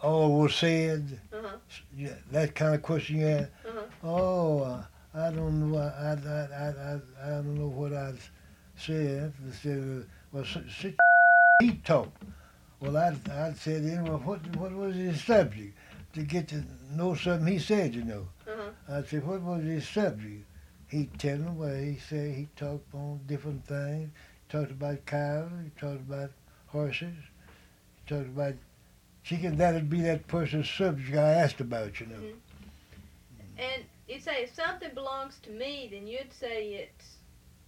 all was said? Uh-huh. Yeah, that kind of question you ask? Uh-huh. Oh, I don't know. I don't know what I said. I said, well, sit he talk. Well, I said, well, what was his subject? To get to know something he said, you know. Uh-huh. I said, what was his subject? He tell him what he said. He talked on different things. He talked about cows. He talked about horses. He talked about chicken. That'd be that person's subject I asked about, you know. Mhm. And you say if something belongs to me, then you'd say it's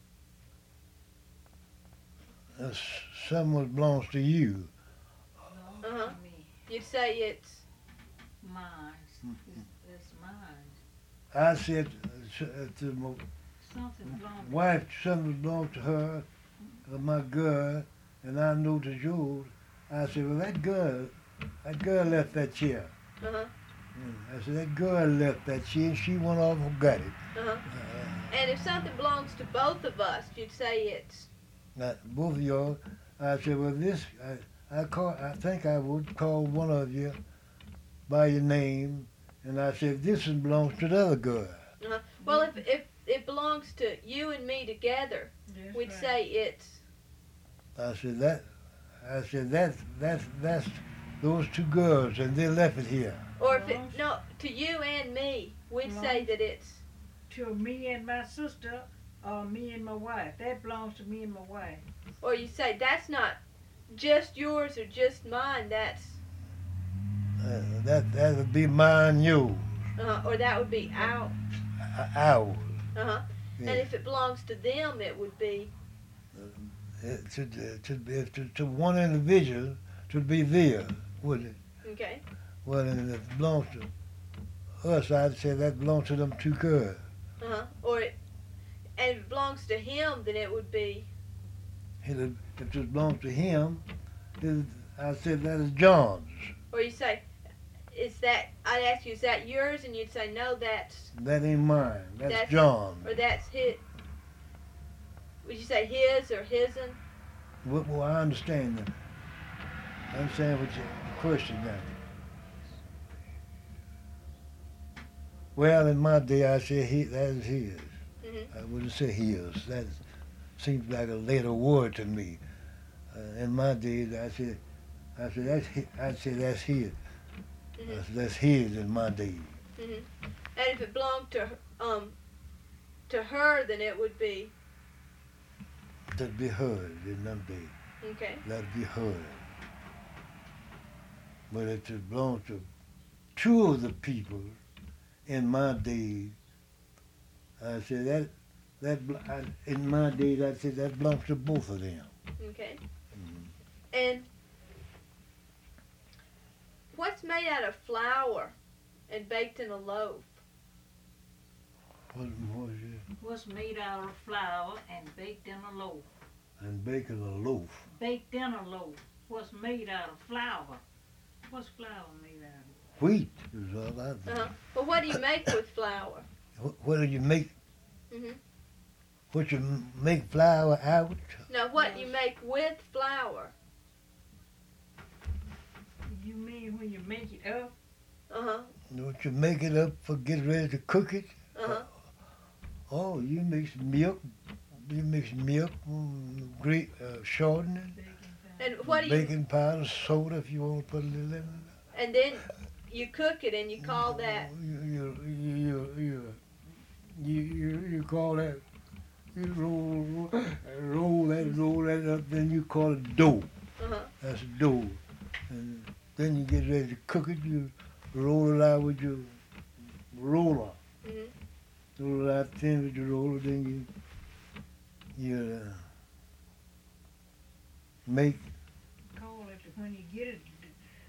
Uh, Someone belongs to you. uh-huh. To me. You'd say it's Mine. It's mine. I said to my Something belongs. wife, something belongs to her, my girl, and I know it's yours. I said, well, that girl left that chair. uh-huh. I said, that girl left that chair, and she went off and got it. Uh-huh. And if something belongs to both of us, you'd say it's Not both of y'all. I said, well, I think I would call one of you by your name, and I said, this one belongs to the other girl. uh-huh. Well, if it belongs to you and me together, That's we'd right. say it's I said that's those two girls, and they left it here. or if it Belongs- no to you and me, we'd say that it's To me and my sister, or me and my wife. That belongs to me and my wife. or you say that's not just yours or just mine. That's That would be mine, yours, or that would be out. ours. Uh-huh. Yeah. And if it belongs to them, it would be To one individual, to be theirs, would it? okay. Well, and if it belongs to us, I'd say that belongs to them two girls. Uh-huh. And if it belongs to him, then it would be And if it belongs to him, I said that is John's. or you say is that I'd ask you is that yours and you'd say no that's That ain't mine. That's That's- John's. or that's his. Would you say his or his'n? Well, I understand that. I understand what your question now. Well, in my day, I said that is his. Mm-hmm. I wouldn't say his. That seems like a later word to me. In my days, I said that's his. I'd say that's his. Mm-hmm. That's his in my days. Mm-hmm. And if it belonged to her, then it would be That'd be hers in them days. okay. That'd be hers. But if it belongs to two of the people in my days, I said in my days, I said that belongs to both of them. Okay. Mhm. And what's made out of flour and baked in a loaf? What was it? Was made out of flour and baked in a loaf. And baking a loaf. Baked in a loaf. Was made out of flour. What's flour made out of? Wheat is all I think. Uh-huh. Well, what do you make with flour? What do you make? Mm-hmm. What you make flour out? No, what you make with flour? You mean when you make it up? Uh-huh. What you make it up for get ready to cook it? Uh-huh. Oh, you mix milk. You mix milk, great shortening, And what do you baking powder, soda if you want to put a little in it. and then you cook it and you call that You call that you roll that up, then you call it dough. uh-huh. That's dough. And then you get ready to cook it, you roll it out with your roller. Mm-hmm. Roll it out thin with your roller, then you make Call it when you get it